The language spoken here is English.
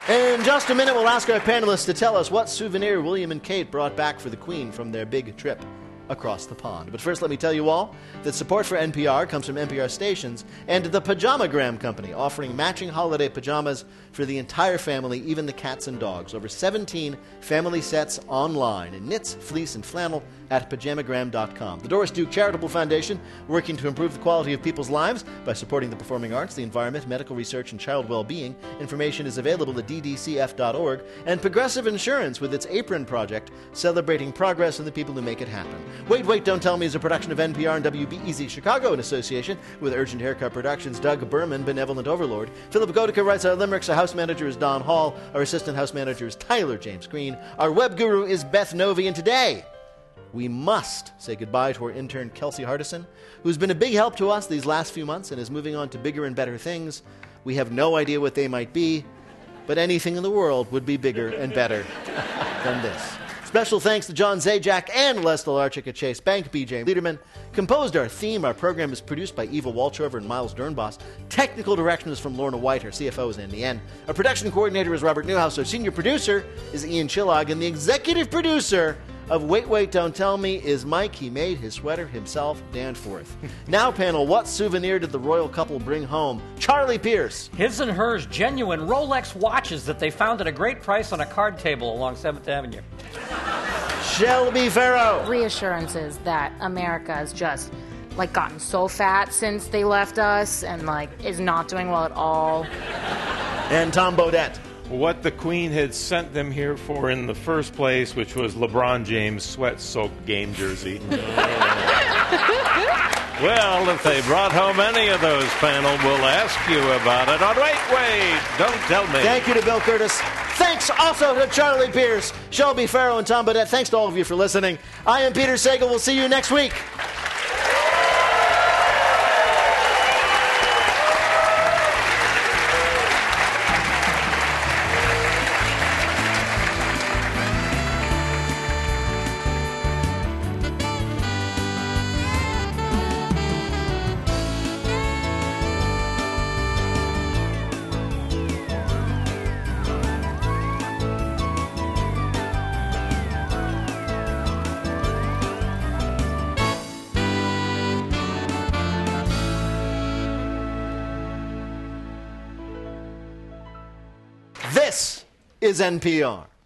In just a minute, we'll ask our panelists to tell us what souvenir William and Kate brought back for the Queen from their big trip across the pond. But first, let me tell you all that support for NPR comes from NPR stations and the Pajamagram Company, offering matching holiday pajamas for the entire family, even the cats and dogs. Over 17 family sets online in knits, fleece, and flannel at pajamagram.com. The Doris Duke Charitable Foundation, working to improve the quality of people's lives by supporting the performing arts, the environment, medical research, and child well-being. Information is available at ddcf.org. And Progressive Insurance with its Apron Project, celebrating progress and the people who make it happen. Wait, Don't Tell Me is a production of NPR and WBEZ Chicago in association with Urgent Haircut Productions. Doug Berman, Benevolent Overlord. Philip Gotica writes our limericks. Our house manager is Don Hall. Our assistant house manager is Tyler James Green. Our web guru is Beth Novi. And today, we must say goodbye to our intern, Kelsey Hardison, who's been a big help to us these last few months and is moving on to bigger and better things. We have no idea what they might be, but anything in the world would be bigger and better than this. Special thanks to John Zajac and Les Delarczyk at Chase Bank. BJ Liederman composed our theme. Our program is produced by Eva Walchover and Miles Dernbos. Technical direction is from Lorna White. Our CFO is Andy N. Our production coordinator is Robert Newhouse. Our senior producer is Ian Chillog. And the executive producer of Wait, Don't Tell Me is Mike. He made his sweater himself, Danforth. Now, panel, what souvenir did the royal couple bring home? Charlie Pierce. His and hers genuine Rolex watches that they found at a great price on a card table along 7th Avenue. Shelby Farrow. Reassurances that America has just gotten so fat since they left us and is not doing well at all. And Tom Bodette. What the Queen had sent them here for in the first place, which was LeBron James' sweat-soaked game jersey. Well, if they brought home any of those, panel, we'll ask you about it on Wait, Don't Tell Me. Thank you to Bill Curtis. Thanks also to Charlie Pierce, Shelby Farrow, and Tom Bodette. Thanks to all of you for listening. I am Peter Sagal. We'll see you next week. This is NPR.